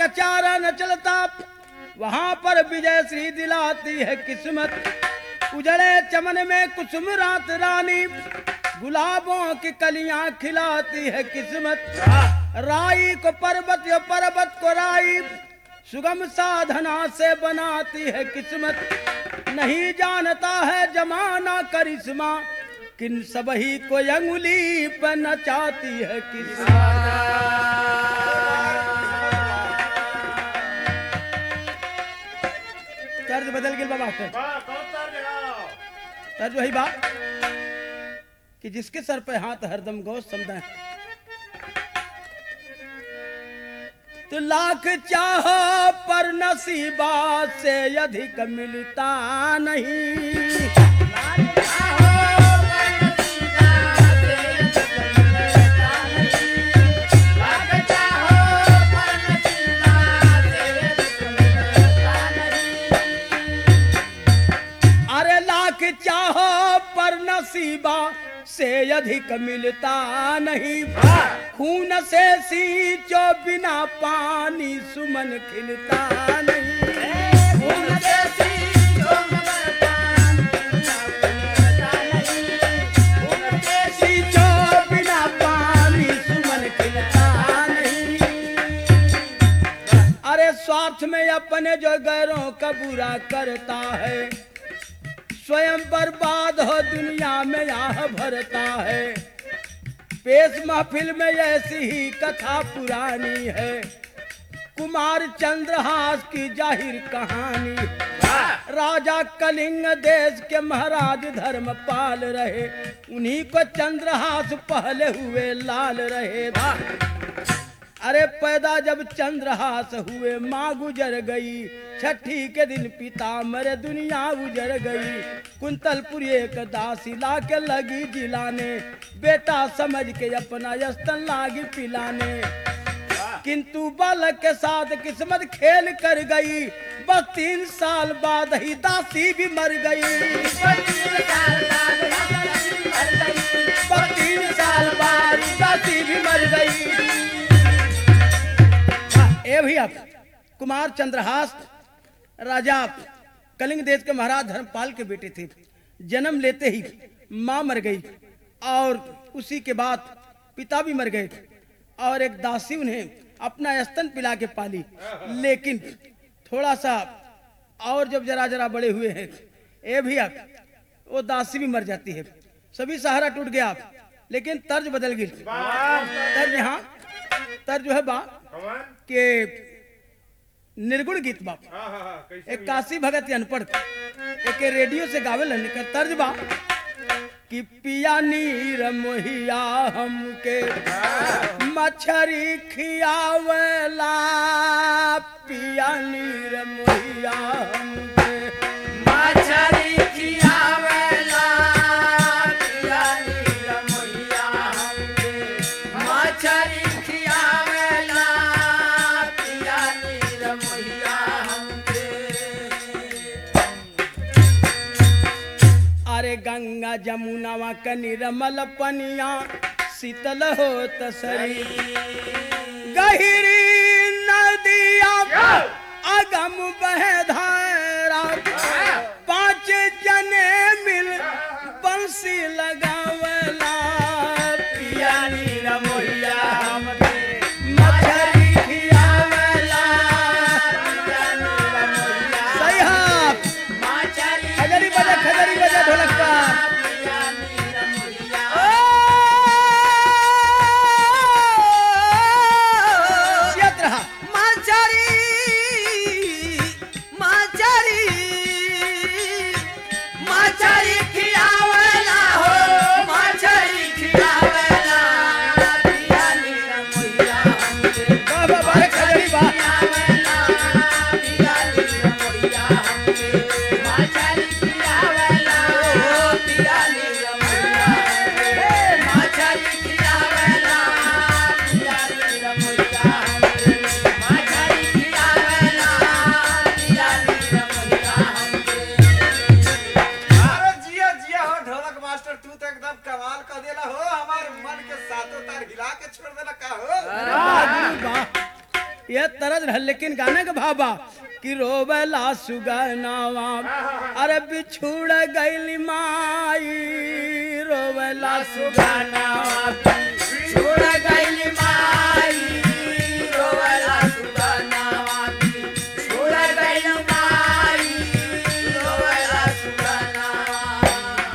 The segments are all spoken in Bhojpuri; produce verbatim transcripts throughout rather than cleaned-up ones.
चारा न चलता, वहां पर विजय श्री दिलाती है किस्मत। उजड़े चमन में कुसुम रात रानी, गुलाबों की कलियां खिलाती है किस्मत। राई को पर्वत या पर्वत को राई, सुगम साधना से बनाती है किस्मत। नहीं जानता है जमाना करिश्मा, किन सबही को अंगुली पर नचाती है किस्मत। तर्ज बदल गई बाबा, तर्ज वही बात कि जिसके सर पे हाथ हरदम गो समझे। तो लाख चाहो पर नसीबा से अधिक मिलता नहीं। अरे लाख चाहो पर नसीबा से अधिक मिलता नहीं। खून से सींचो बिना पानी सुमन खिलता नहीं। खून से सींचो बिना पानी खून से सींचो बिना पानी सुमन खिलता नहीं। अरे स्वार्थ में अपने जो गैरों का बुरा करता है, स्वयं बर्बाद हो दुनिया में आह भरता है। पेश महफिल में ऐसी ही कथा पुरानी है, कुमार चंद्रहास की जाहिर कहानी। राजा कलिंग देश के महाराज धर्मपाल रहे, उन्हीं को चंद्रहास पहले हुए लाल रहे। अरे पैदा जब चंद्रहास हुए माँ गुजर गई, छठी के दिन पिता मरे दुनिया गुजर गई। कुंतलपुर एक दासी ला के लगी जिलाने, बेटा समझ के अपना यस्तन लागी पिलाने। किंतु बालक के साथ किस्मत खेल कर गई, बस तीन साल बाद ही दासी भी मर गई। बस तीन साल बाद दासी भी मर गई। ए भैया, कुमार चंद्रहास राजा कलिंग देश के महाराज धर्मपाल के बेटे थे। जन्म लेते ही माँ मर गई और उसी के बाद पिता भी मर गए और एक दासी उन्हें अपना स्तन पिला के पाली। लेकिन थोड़ा सा और जब जरा जरा बड़े हुए हैं, ए भैया, वो दासी भी मर जाती है। सभी सहारा टूट गया, लेकिन तर्ज बदल गई। तर्ज यहाँ तर्ज जो है बा के निर्गुण गीत बाप। एक काशी भगत अनपढ़ एक रेडियो से गावे लने कर तर्ज बा कि पिया नीर मोहिया हमके मछरी खियावला। पिया नीर मोहिया हमके मछरी खियावला। पिया नीर मोहिया हमके मछरी गंगा जमुनावा का निर्मल पनिया शीतल हो तसरी। गहिरी नदिया अगम बहे धारा, पांच जने मिल बंसी लगावला। पिया नीर मोहिया हमके मछरी खियावला। सही हाथ खजरी बजे खजरी बजे ढोलक का। मछरी लेकिन गाने का भाबा कि रोवेला सुगनावा अरे बिछुड़ गइली माई रोवेला सुगनावा छोड़ गइली माई रोवेला सुगनावा छोड़ गइली माई रोवेला सुगनावा।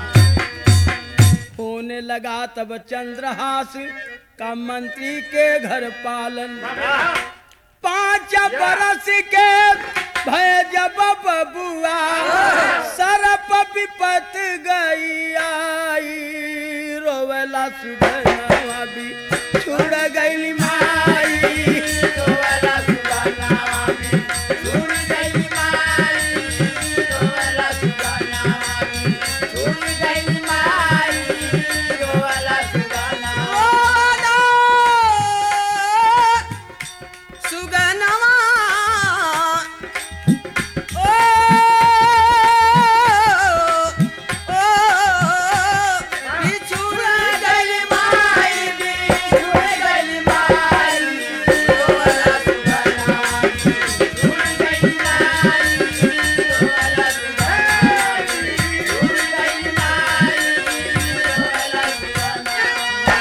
होने लगा तब चंद्रहास का मंत्री के घर पालन पांच बरस के भय जब बबुआ सरप विपत गई आई रोवेला सुगनावा भी छुड़ गइली माई रोवेला सुगनावा छोड़ गइली माई रोवेला सुगनावा छोड़ गइली माई रोवेला सुगनावा। सुगनवा ओ ओ बिछुड़ गइली माई छोड़ गइली माई रोवेला सुगनावा छोड़ गइली माई रोवेला सुगनावा छोड़ गइली माई रोवेला सुगनावा।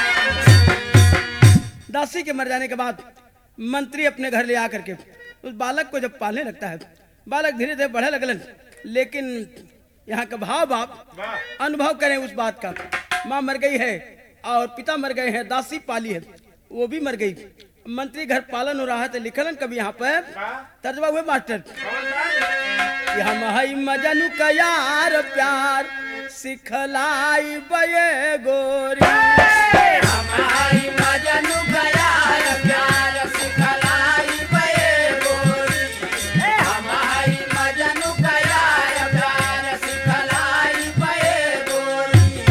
दासी के मर जाने के बाद मंत्री अपने घर ले आकर के उस बालक को जब पालने लगता है बालक धीरे धीरे बढ़े लगलन लेकिन यहाँ का भाव बाप अनुभव करें उस बात का माँ मर गई है और पिता मर गए हैं दासी पाली है वो भी मर गई मंत्री घर पालन हो रहा है तो लिखलन कभी यहाँ पर तर्जबा हुए मास्टर हम हई मजनू का यार प्यार सिखलाई बये गोरी हमारी मजनू प्यार प्यार सिखलाई बये गोरी हमारी मजनू प्यार प्यार सिखलाई बये गोरी।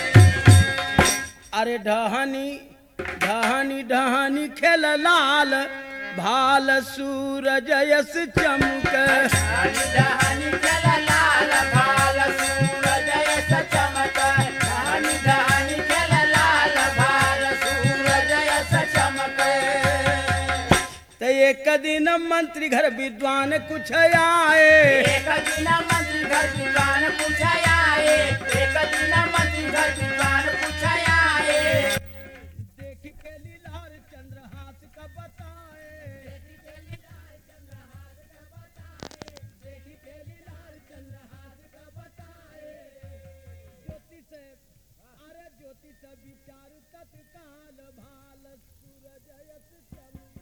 अरे ढहानी ढहानी ढहानी खेल लाल भाल सूरज यस चमक हनी दहनी चल लाल भाल सूरज यस चमक हनी दहनी चल लाल भाल सूरज यस चमक। तो एक दिन मंत्री घर विद्वान कुछ आए एक दिन मंत्री घर विद्वान पूछाया एक दिन मंत्री घर विद्वान पूछाया देख के लीलार चंद्रहास का बताए देख के लीलार चंद्रहास का बताए ज्योतिष अरे ज्योतिष विचार तत्काल भाल सूरज यस चमक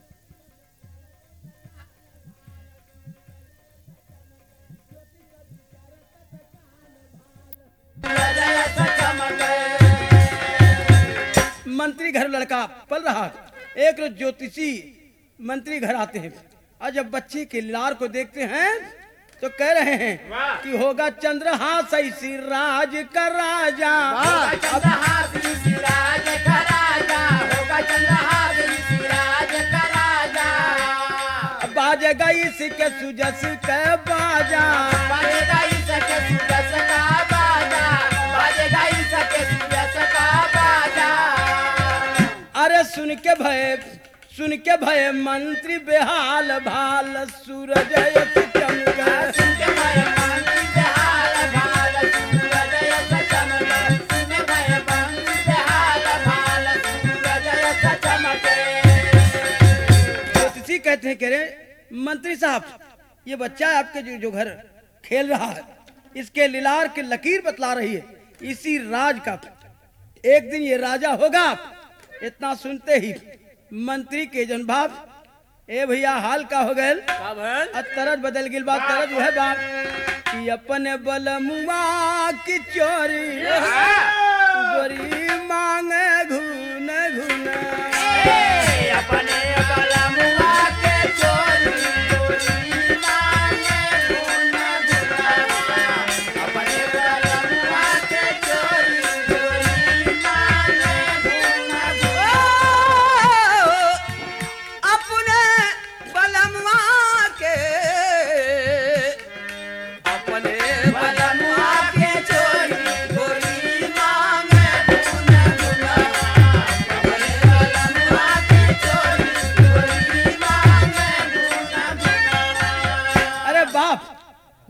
सूरज यस चमक। मंत्री घर लड़का पल रहा एक रोज ज्योतिषी मंत्री घर आते हैं और जब बच्चे के लार को देखते हैं तो कह रहे हैं कि होगा चंद्रहास ऐसी राज का राजा होगा चंद्रहास ऋषि राज का राजा होगा चंद्रहास ऋषि राज का राजा बाजेगा इसके सुजस के बाजा बाजेगा इसके सुजस का बाजा बाजेगा इसके सुजस का बाजा। अरे सुन के भय सुन के भय मंत्री बेहाल भाल सूरज यस चमक सुनके भय मंत्री बेहाल भाल सूरज यस चमक सुनके भय मंत्री बेहाल भाल सूरज यस चमक। ज्योतिषी कहते हैं कह रहे मंत्री साहब ये बच्चा है आपके जो, जो घर खेल रहा है इसके लीलार की लकीर बतला रही है इसी राज का एक दिन ये राजा होगा। इतना सुनते ही मंत्री के जन भाव ए भैया हाल का हो गए तरज बदल गई बात तरज है बाप कि अपने बलमुआ की चोरी गोरी मांगे घून घून अपने बलमुआ के चोरी चोरी मांगे घून घून अपने बलमुआ के चोरी चोरी मांगे घून घून। अपने बलमवा के अपने बलमुआ के चोरी चोरी मांगे घून घून अपने बलमुआ के चोरी चोरी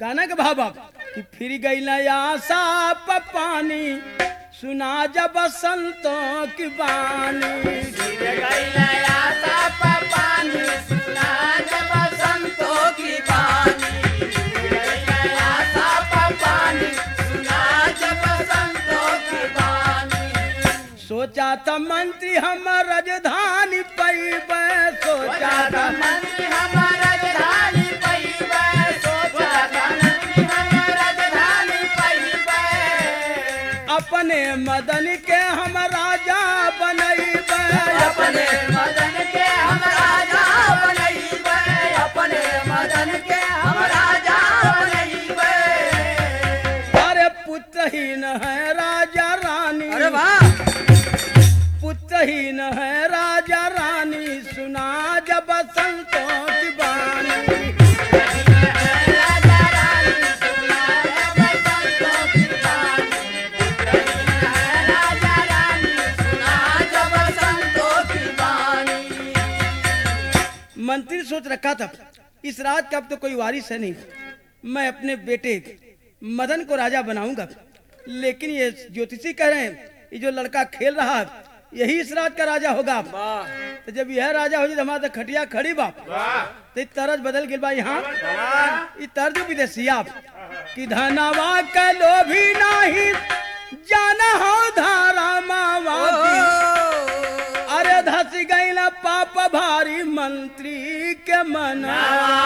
गाना के भाव बाप कि फिर गई नया साप पानी सुना जब बसंतों की बानी। गिर गई नया साप पानी सुना जब बसंतों की बानी। गिर गई नया साप पानी सुना जब बसंतों की बानी। सोचा था मंत्री हम राजधानी पैबे, सोचा था मंत्री हम राजधानी पैबे, सोचा था मंत्री हम राजधानी पैबे। अपने मदन के हम राजा बनैबे, अपने मदन के हम राजा बनैबे, अपने मदन के हम राजा बनैबे। अरे पुत्रहीन है राजा रानी, अरे वाह, पुत्रहीन है राजा रानी सुना जब बसंतों की बानी। राजा रानी सुना जब बसंतों की बानी। राजा रानी सुना जब बसंतों की बानी। मंत्री सोच रखा था इस राज का अब तो कोई वारिस है नहीं, मैं अपने बेटे मदन को राजा बनाऊंगा। लेकिन ये ज्योतिषी कह रहे हैं ये जो लड़का खेल रहा है यही इस राज का राजा होगा। वाह, तो जब यह राजा हो जाए हमारा तो खटिया खड़ी बाप, तो ये तरज बदल गई बा यहाँ। ये तर्ज विदेशी आप कि धनवा के लोभी नहीं जाना हो धारा मावा की। अरे धस गई ना पाप भारी मंत्री के मना।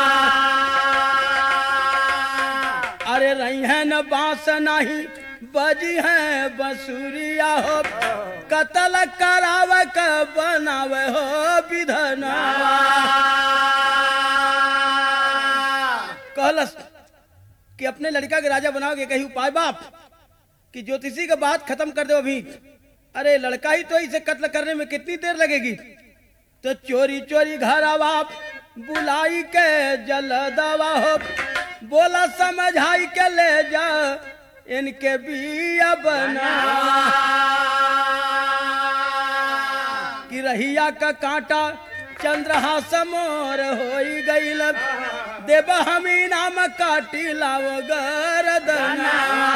अरे रही है न बांस नहीं बजी है बसुरिया हो, कतल करावे क बनावे हो विधना। कहलस कि अपने लड़का के राजा बनाओगे कहीं उपाय बाप कि ज्योतिषी का बात खत्म कर दो अभी। अरे लड़का ही तो इसे कत्ल करने में कितनी देर लगेगी। तो चोरी चोरी घर बाप बुलाई के जल दवा हो, बोला समझाई के ले जा इनके बिया बना। कि रहिया का कांटा चंद्रहास मोर होई गईल, देव हमी नाम काटी लाव गरदना।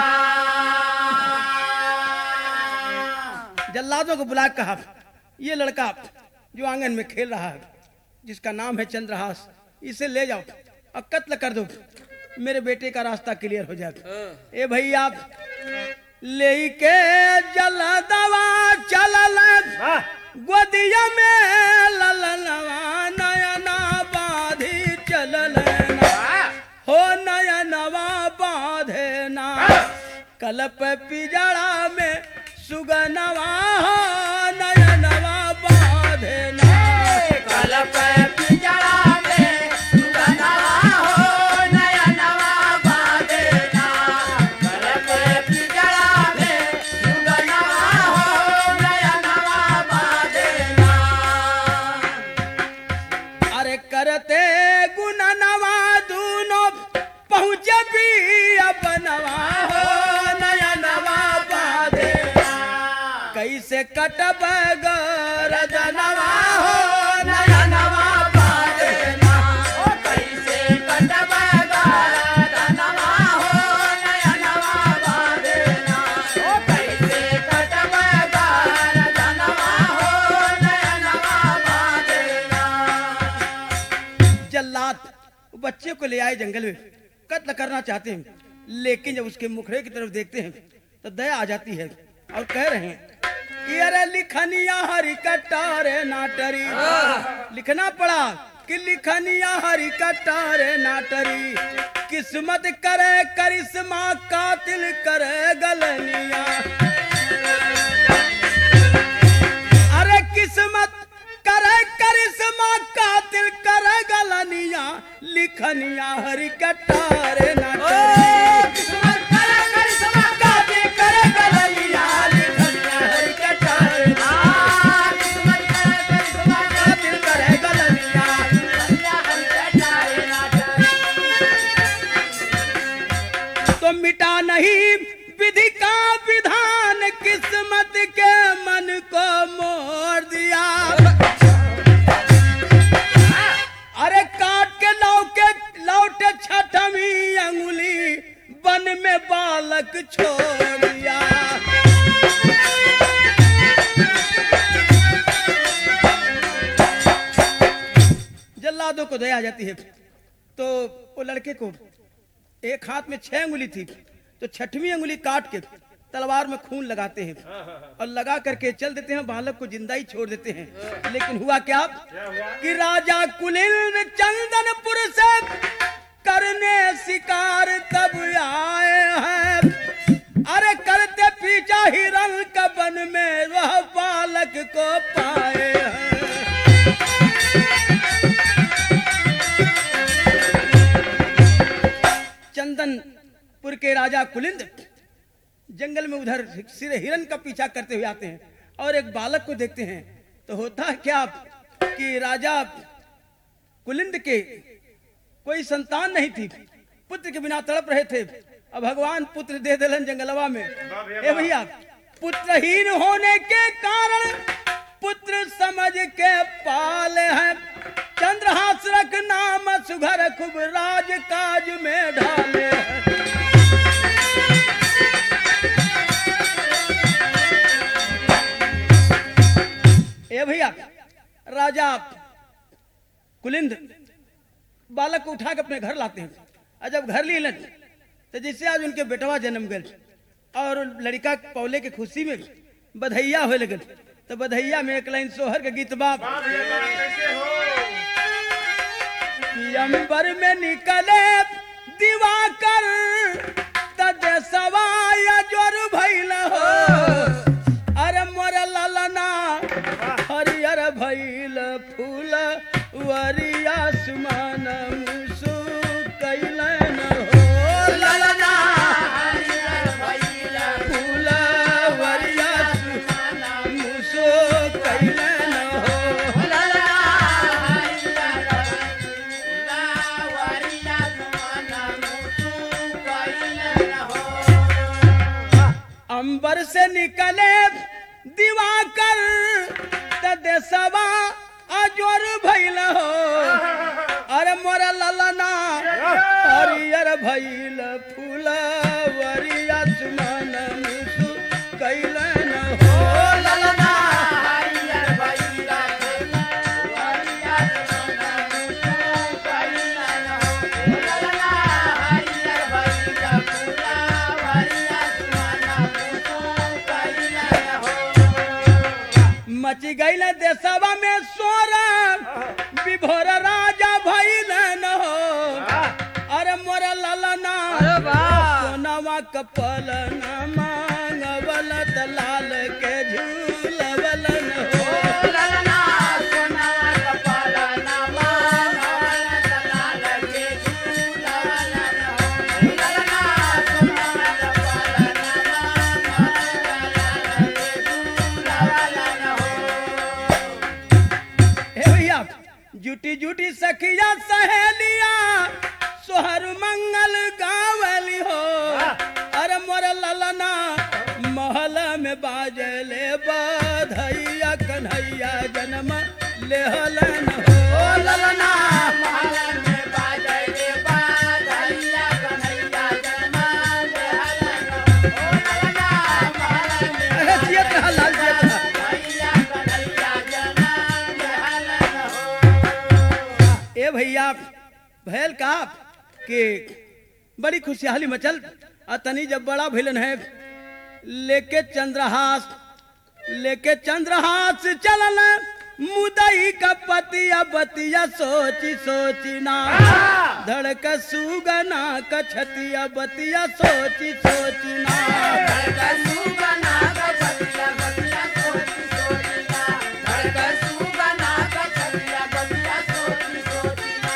जल्लादों को बुला कहा ये लड़का जो आंगन में खेल रहा है जिसका नाम है चंद्रहास, इसे ले जाओ और कत्ल कर दो, मेरे बेटे का रास्ता क्लियर हो जाएगा। ए भैया ले के जल दवा चलल गोदिया में ललनवा नयना बाधी चलल हो, नयनवा बाधे ना कलप पिजड़ा में सुगनवा हो, नयनवा बाधे ना कलप पिजड़ा में सुगनवा हो, नयनवा बाधे ना। कलप पिजड़ा में सुगनवा हो, नयनवा बाधे ना। अरे करते गुननवा दूनो पहुँचे भी अपनवा हो, नयनवा बाधे ना। कैसे कटब गरदनवा हो, नयनवा बाधे ना। ओ कैसे कटब गरदनवा हो, नयनवा बाधे ना। ओ कैसे कटब गरदनवा हो, नयनवा बाधे ना। जल्लाद बच्चे को ले आए जंगल में, कत्ल करना चाहते हैं, लेकिन जब उसके मुखड़े की तरफ देखते हैं तो दया आ जाती है और कह रहे हैं कि अरे लिखनिया हरि कटारे नाटरी। लिखना पड़ा कि लिखनिया हरि कटारे नाटरी, किस्मत करे करिश्मा कातिल करे गलनिया। अरे किस्मत करे करिश्मा कातिल करे गलनिया, लिखनिया हरि कटारे नाटरी। किस्मत करे करिश्मा कातिल करे गलनिया, लिखनिया हरि कटारे ना। किस्मत करे करिश्मा कातिल करे गलनिया, लिखनिया हरि कटारे ना। तो मिटा नहीं विधि का विधान, किस्मत के मन को मोड़ दिया। अरे काट के लौके लौटे छठवीं अंगुली छोड़ दिया। जल्लादों को दया आ जाती है तो वो लड़के को एक हाथ में छह अंगुली थी तो छठवीं अंगुली काट के तलवार में खून लगाते हैं और लगा करके चल देते हैं, बालक को जिंदा ही छोड़ देते हैं। लेकिन हुआ क्या कि राजा कुलिंद चंदनपुर से करने शिकार तब आए हैं। अरे करते पीछा हिरण का वन में वह बालक को पाए हैं। चंदनपुर के राजा कुलिंद जंगल में उधर सिर हिरण का पीछा करते हुए आते हैं और एक बालक को देखते हैं। तो होता है क्या कि राजा कुलिंद के कोई संतान नहीं थी, पुत्र के बिना तड़प रहे थे। अब भगवान पुत्र दे दिलन जंगलवा में। ए भैया, पुत्रहीन होने के कारण पुत्र समझ के पाल है। चंद्रहास रख नाम सुघर खूब राज काज में ढाले हैं। ए भैया, राजा कुलिंद बालक को उठा के अपने घर लाते हैं और जब घर ले लें तो जिससे आज उनके बेटवा जन्म गए और लड़का पौले के खुशी में बधैया होए लगे। तो बधैया में एक लाइन सोहर के गीत बाप कि अंबर में निकले दिवाकर तदेसवाय जोर भइल हो। अरे मोर ललना हरियर भइल फूल वरिया सुमन मुसु कैलन हो। ललना हरियर भइल फूल वरिया सुमन मुसु कैलन हो। ललना हरियर फूल वरिया सुमन मुसु कैलन हो। अंबर से निकले दिवाकर तदेसवा अजोर भइल हो। अरे मोर ललना हरियर भइल फूल वरिया सुमन मुसु कैलन हो। ललना हरियर भइल फूल वरिया सुमन मुसु कैलन हो। ललना हरियर भइल फूल वरिया सुमन मुसु कैलन हो। मच गइल देशवा में सोरा विभोर राजा भइल न हो। अरे मोर ललना सोनवा कपल न मांगवल त लाल के झूलवल न हो। ललना सोनवा कपल न मांगवल त लाल के झूलवल न हो। ललना सोनवा कपल न मांगवल त लाल के झूलवल न हो। हे भैया, जुटी जुटी सखिया सहेलिया सोहर मंगल गावली हो। अरे मोर ललना महल में बाजले बधैया कन्हैया जन्म लेहलन हो। ललना महल में बाजले बधैया कन्हैया जन्म लेहलन हो। ललना महल में अरे जियत रहा लाल जियत रहा भैया कन्हैया जन्म लेहलन हो। ए भैया, भैल का कि बड़ी खुशहाली मचल और तनी जब बड़ा भइलन है लेके चंद्रहास लेके चंद्रहास चलन मुदई का पतिया बतिया सोची सोची ना धड़क सुगना का छतिया बतिया सोची सोची ना। धड़क सुगना का छतिया बतिया सोची सोची ना। धड़क सुगना का छतिया बतिया सोची सोची ना।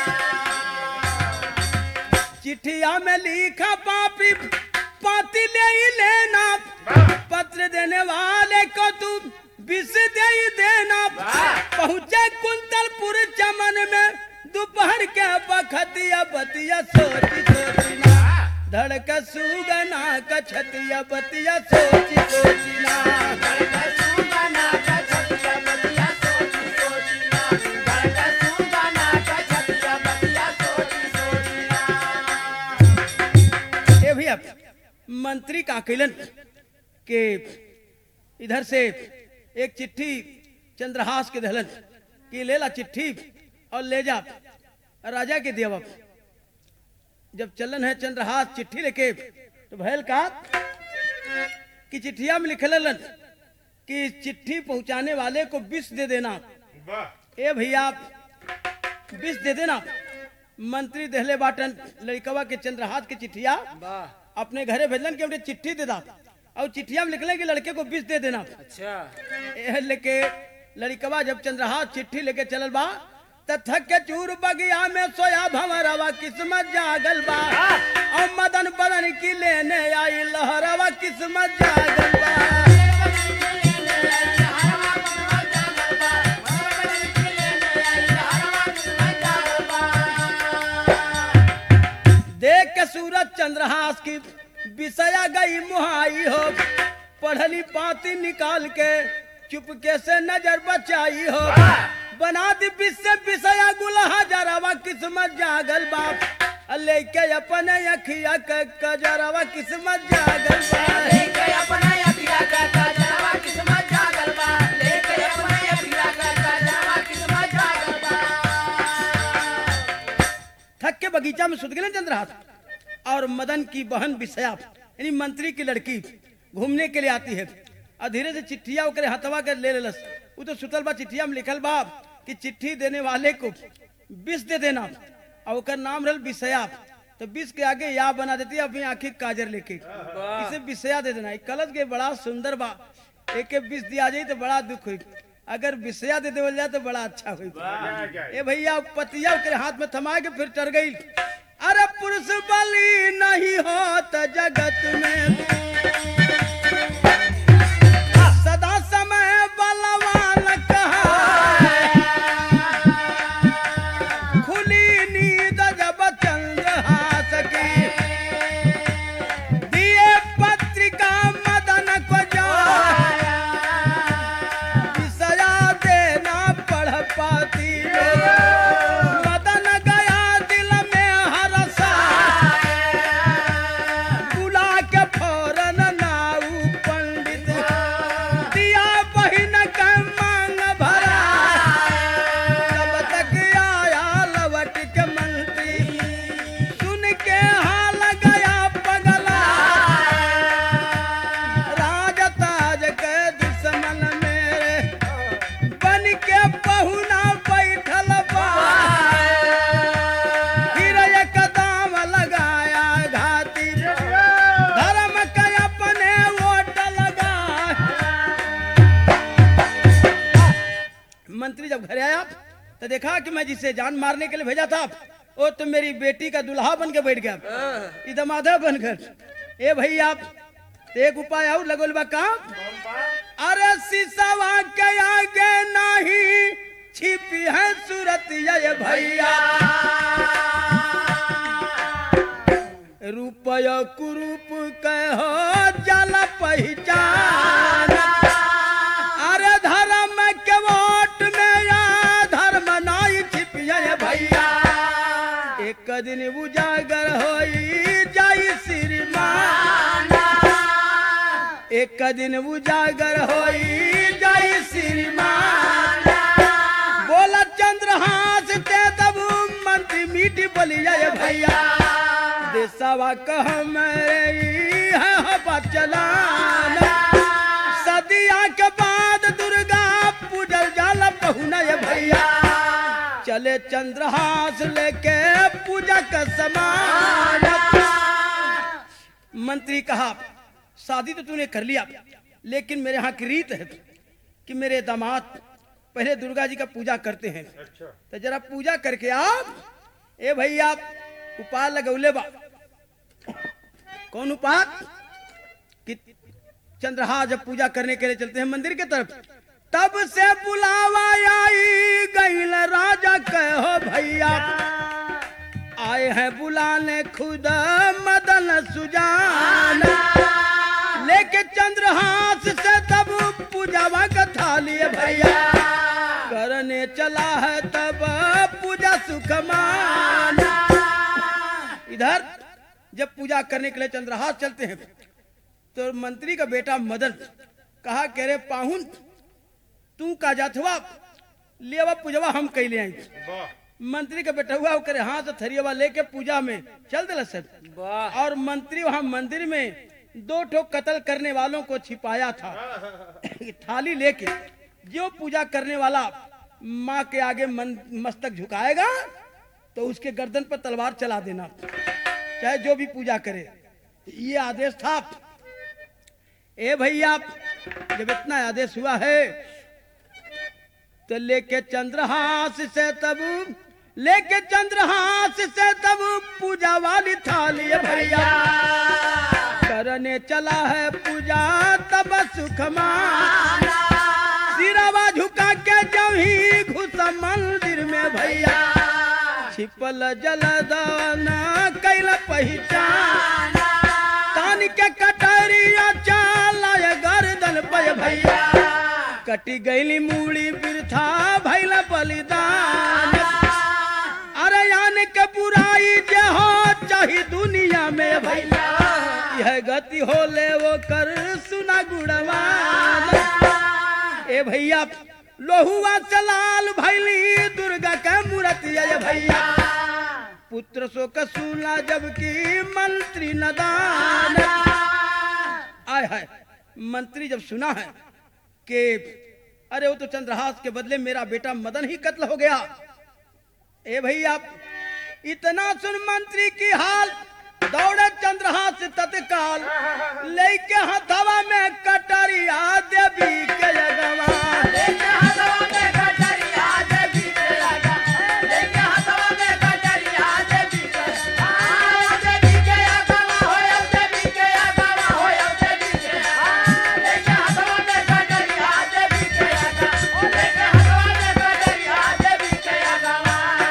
चिट्ठिया में लिखा पापी पाती ले ही लेना। पत्र देने वाले को तू विष दे ही देना। पहुंचे कुंतलपुर चमन में दोपहर के बखतिया बतिया सोची सोची ना। धड़क सुगना का छतिया बतिया सोची सोची ना। धड़क सुगना का छतिया बतिया सोची सोची ना। धड़क सुगना का छतिया बतिया सोची सोची ना। ए भैया, मंत्री का कैलन के इधर से एक चिट्ठी चंद्रहास के दहलन कि ले ला चिट्ठी और ले जा राजा के देव। जब चलन है चंद्रहास चिट्ठी लेके तो भैल का कि चिट्ठिया में लिखलन कि चिट्ठी पहुंचाने वाले को विष दे देना। ए भैया विष दे देना। मंत्री दहले बाटन लड़कवा के चंद्रहास के चिट्ठिया अपने घरे भेजलन के हमने चिट्ठी दे दा और चिट्ठिया में लिखले कि लड़के को विष दे देना। अच्छा लेके लड़कवा जब चंद्रहास चिट्ठी लेके चलल बा त थक के चूर बगिया में सोया भंवरवा किस्मत जागल बा और मदन बदन की लेने आई लहरवा किस्मत जागल बा। देख के सूरज चंद्रहास की बिसया गई मुहाई हो पढ़ली पाती निकाल के चुपके से नजर बचाई हो बना दी बिस्से बिसया गुलहा जरावा किस्मत जागल बाप लेके अपने अखिया के कजरवा किस्मत जागल बा लेके अपने अखिया का कजरवा किस्मत जागल बा लेके अपने अखिया का कजरवा किस्मत जागल बा। थक के बगीचा में सुत गए चंद्रहास और मदन की बहन बिसया यानी मंत्री की लड़की घूमने के लिए आती है और धीरे से चिट्ठिया ओकरे हथवा के ले लेलस। वो तो सुतल बा चिट्ठिया में लिखल बा कि चिट्ठी देने वाले को विष दे देना और ओकर नाम रहल बिसया। तो विष के आगे या बना देती है अपनी आंखी काजर लेके इसे बिसया दे देना। कलश के बड़ा सुंदर बा एक विष दिया जाए तो बड़ा दुख हुई अगर विषया दे देवल जाए तो बड़ा अच्छा हुई। ए भैया पतिया ओकरे हाथ में थमा के फिर टर गई। अरे पुरुष बली नहीं होत जगत में सदा समय बलवान कहा खुली नींद जब चंद्रहास की दिए पत्रिका मदन को जा विषया देना पढ़ पाती मदन गया दिल में हरसा बुला के फौरन नाऊ पंडित दिया बहिन का मांग भरा तब तक आया लवट के मंत्री सुन के हाल गया पगला राज ताज के दुश्मन मेरे बन के पहुना बैठल बा फिर एक दाम लगाया घाती धर्म के अपने वोट लगा। मंत्री जब घर आया तो देखा कि मैं जिसे जान मारने के लिए भेजा था वो तो मेरी बेटी का दुल्हा बन के बैठ गया इदमादा बनकर। ए भैया तो एक उपाय और लगोल बा का अरे सीसावा के आगे नहीं छिपी है सूरत ये भैया रूपय कुरूप कहो जल पहचान अरे धर्म के वोट में या धर्म नहीं छिपिया भैया एक दिन उजागर होई जाई श्रीमान एक दिन उजागर होई जाई श्रीमान बोला चंद्रहास ते तब मंत्री मीठी बोलिया भैया देशवा कह मेरे है बचलान सदिया के बाद दुर्गा पूजल जाला पहुना ये भैया चले चंद्रहास लेके पूजा का समान। मंत्री कहा शादी तो तूने कर लिया लेकिन मेरे यहाँ की रीत है कि मेरे दामाद पहले दुर्गा जी का पूजा करते हैं तो जरा पूजा करके आप ए भैया उपाय लगौले बा। कौन उपाय कि चंद्रहास जब पूजा करने के लिए चलते हैं मंदिर के तरफ तब से बुलावा आई गईल राजा कहो भैया आए हैं बुलाने खुद मदन सुजान लेके चंद्रहास से तब पूजावा का थाली भैया करने चला है तब पूजा सुखमान। इधर जब पूजा करने के लिए चंद्रहास चलते हैं तो मंत्री का बेटा मदन कहा कह रे पाहुन तू का जाथवा लेवा पूजवा हम कैले आई। मंत्री का बेटा हुआ करे हाँ तो थरियावा लेके पूजा में चल दिला सर। वाह और मंत्री वहां मंदिर में दो ठो कत्ल करने वालों को छिपाया था। थाली लेके जो पूजा करने वाला माँ के आगे मन, मस्तक झुकाएगा तो उसके गर्दन पर तलवार चला देना, चाहे जो भी पूजा करे। ये आदेश था। ए भैया जब इतना आदेश हुआ है तो लेके चंद्रहास से तब लेके चंद्रहास से तब पूजा वाली थाली भैया करने चला है पूजा तब सुखमान। सिरावा झुका के जब ही घुसा मंदिर में भैया छिपल जलदाना कैल पहचान। तान के कटरिया चाला गर्दन पे भैया कटी गईली मूड़ी बिरथा भैल बलिदान। अरे यान के बुराई जे हो चाही दुनिया में भैया यह गति हो ले वो कर सुना गुणवान। ए भैया लोहुआ चलाल भैली दुर्गा के मूर्ति ये भैया पुत्र सो कसूला जबकि मंत्री नदान। आय हाय मंत्री जब सुना है कि अरे वो तो चंद्रहास के बदले मेरा बेटा मदन ही कत्ल हो गया। ए भैया इतना सुन मंत्री की हाल दौड़े चंद्रहास तत्काल लेके हथवा में कटरिया देवी के जगवा लेके हथवा में कटरिया देवी के लगा लेके हथवा में कटरिया देवी के आ देवी के अगवा होय देवी के अगवा होय देवी के आ लेके हथवा में कटरिया देवी के लगा लेके हथवा में कटरिया देवी के अगवा।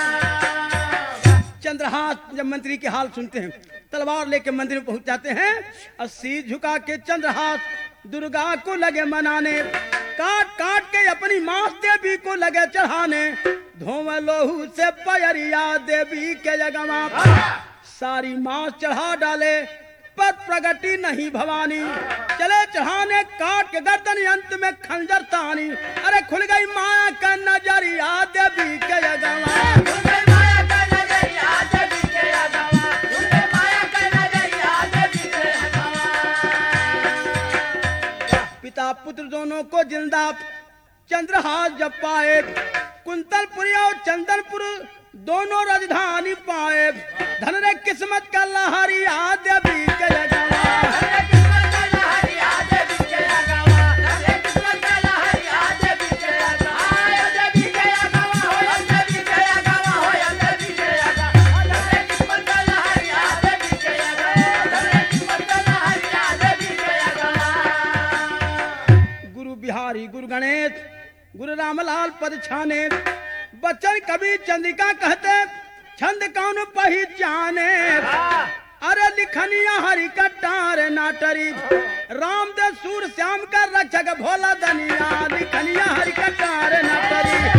चंद्रहास जब मंत्री की हाल सुनते हैं तलवार लेके मंदिर में पहुंच जाते हैं और सिर झुका के चंद्रहास दुर्गा को लगे मनाने। काट काट के अपनी मांस देवी को लगे चढ़ाने। धोव लोहू से पयरिया देवी के जगवा सारी मांस चढ़ा डाले पर प्रगति नहीं भवानी। चले चढ़ाने काट के गर्दन अंत में खंजर तानी। अरे खुल गई माया का नजरिया देवी के जगवा पिता पुत्र दोनों को जिंदा चंद्रहास जब पाए कुंतलपुर और चंदनपुर दोनों राजधानी पाए। धन रे किस्मत का लहरिया देवी के जगवा बिहारी गुरु गणेश गुरु रामलाल पद छाने बच्चन कवि चंद्रिका कहते छंद कौन पहचाने। अरे लिखनिया हरि कटार नाटरी रामदेव सूर श्याम का रक्षक भोला दनिया लिखनिया हरि कटार नाटरी।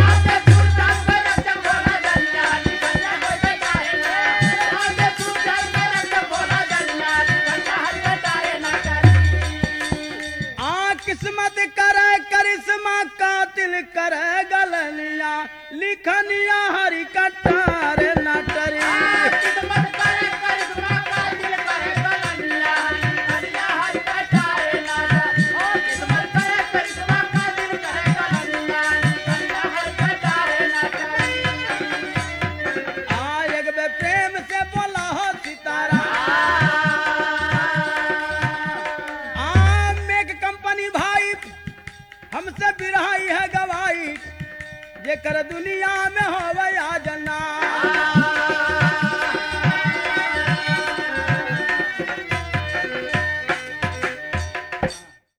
किस्मत करे करिश्मा कातिल करे गलनिया लिखनिया हरि कटार नटरी। किस्मत करे करिश्मा कातिल करे गलनिया लिखनिया हरि कटार नटरी। ओ किस्मत करे करिश्मा कातिल करे गलनिया लिखनिया हरि कटार नटरी। आय एक बे प्रेम से बोला हो सितारा हमसे बिरहाई है गवाई जे कर दुनिया में हो या जना